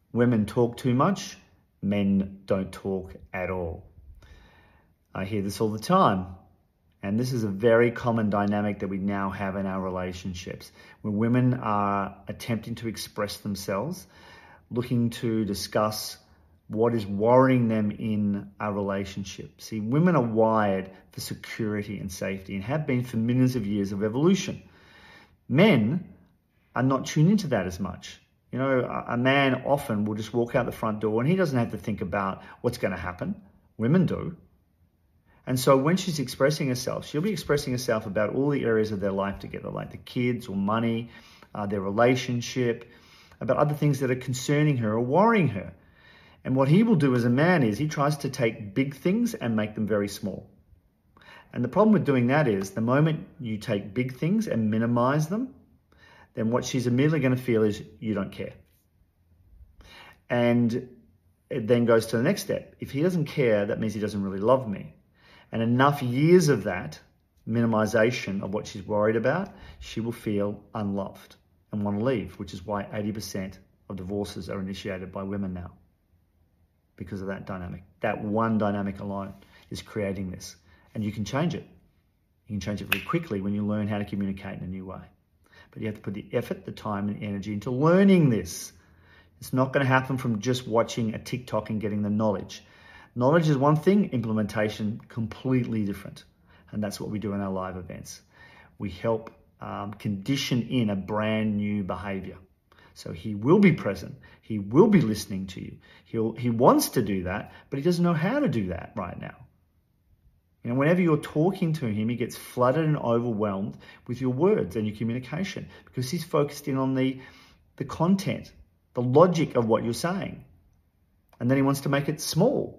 Women talk too much, men don't talk at all. I hear this all the time. And this is a very common dynamic that we now have in our relationships, where women are attempting to express themselves, looking to discuss what is worrying them in a relationship. See, women are wired for security and safety and have been for millions of years of evolution. Men are not tuned into that as much. You know, a man often will just walk out the front door and he doesn't have to think about what's going to happen. Women do. And so when she's expressing herself, she'll be expressing herself about all the areas of their life together, like the kids or money, their relationship, about other things that are concerning her or worrying her. And what he will do as a man is he tries to take big things and make them very small. And the problem with doing that is the moment you take big things and minimize them, then what she's immediately going to feel is you don't care. And it then goes to the next step. If he doesn't care, that means he doesn't really love me. And enough years of that minimization of what she's worried about, she will feel unloved and want to leave, which is why 80% of divorces are initiated by women now, because of that dynamic. That one dynamic alone is creating this. And you can change it. You can change it very quickly when you learn how to communicate in a new way. But you have to put the effort, the time, and energy into learning this. It's not going to happen from just watching a TikTok and getting the knowledge. Knowledge is one thing, implementation completely different. And that's what we do in our live events. We help condition in a brand new behavior. So he will be present. He will be listening to you. He wants to do that, but he doesn't know how to do that right now. You know, whenever you're talking to him, he gets flooded and overwhelmed with your words and your communication because he's focused in on the content, the logic of what you're saying. And then he wants to make it small.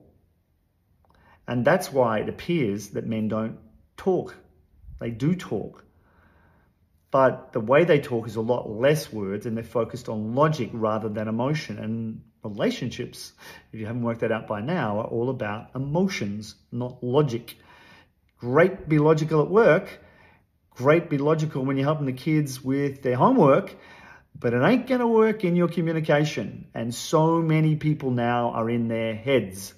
And that's why it appears that men don't talk. They do talk. But the way they talk is a lot less words and they're focused on logic rather than emotion. And relationships, if you haven't worked that out by now, are all about emotions, not logic. Great be logical at work. Great be logical when you're helping the kids with their homework. But it ain't going to work in your communication. And so many people now are in their heads.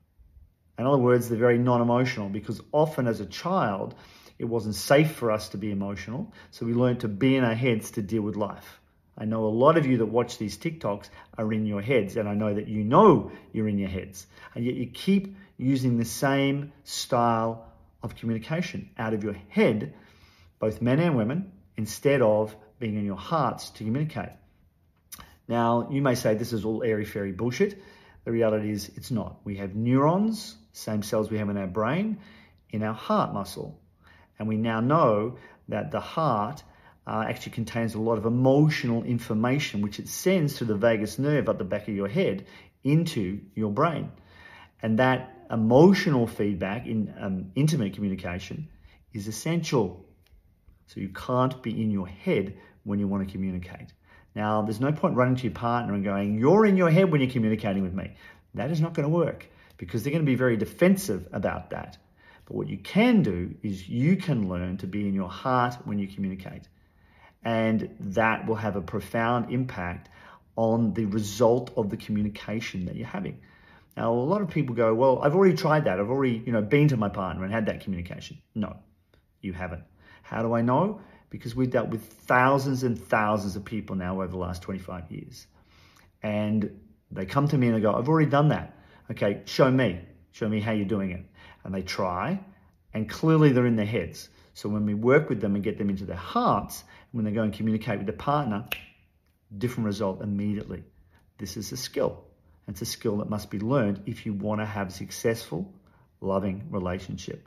In other words, they're very non-emotional because often as a child, it wasn't safe for us to be emotional. So we learned to be in our heads to deal with life. I know a lot of you that watch these TikToks are in your heads, and I know that you know you're in your heads. And yet you keep using the same style of communication out of your head, both men and women, instead of being in your hearts to communicate. Now, you may say this is all airy-fairy bullshit. The reality is it's not. We have neurons, same cells we have in our brain, in our heart muscle. And we now know that the heart actually contains a lot of emotional information, which it sends through the vagus nerve at the back of your head into your brain. And that emotional feedback in intimate communication is essential. So you can't be in your head when you want to communicate. Now, there's no point running to your partner and going, you're in your head when you're communicating with me. That is not going to work because they're going to be very defensive about that. But what you can do is you can learn to be in your heart when you communicate. And that will have a profound impact on the result of the communication that you're having. Now, a lot of people go, well, I've already tried that. I've already, been to my partner and had that communication. No, you haven't. How do I know? Because we've dealt with thousands and thousands of people now over the last 25 years. And they come to me and they go, I've already done that. Okay, show me how you're doing it. And they try, and clearly they're in their heads. So when we work with them and get them into their hearts, when they go and communicate with their partner, different result immediately. This is a skill. It's a skill that must be learned if you want to have a successful, loving relationship.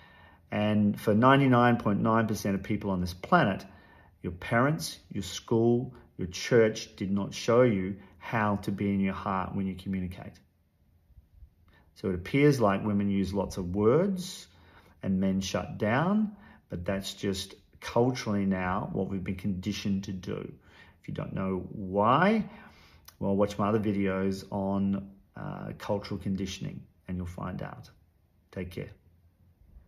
And for 99.9% of people on this planet, your parents, your school, your church did not show you how to be in your heart when you communicate. So it appears like women use lots of words and men shut down, but that's just culturally now what we've been conditioned to do. If you don't know why, well, watch my other videos on cultural conditioning and you'll find out. Take care.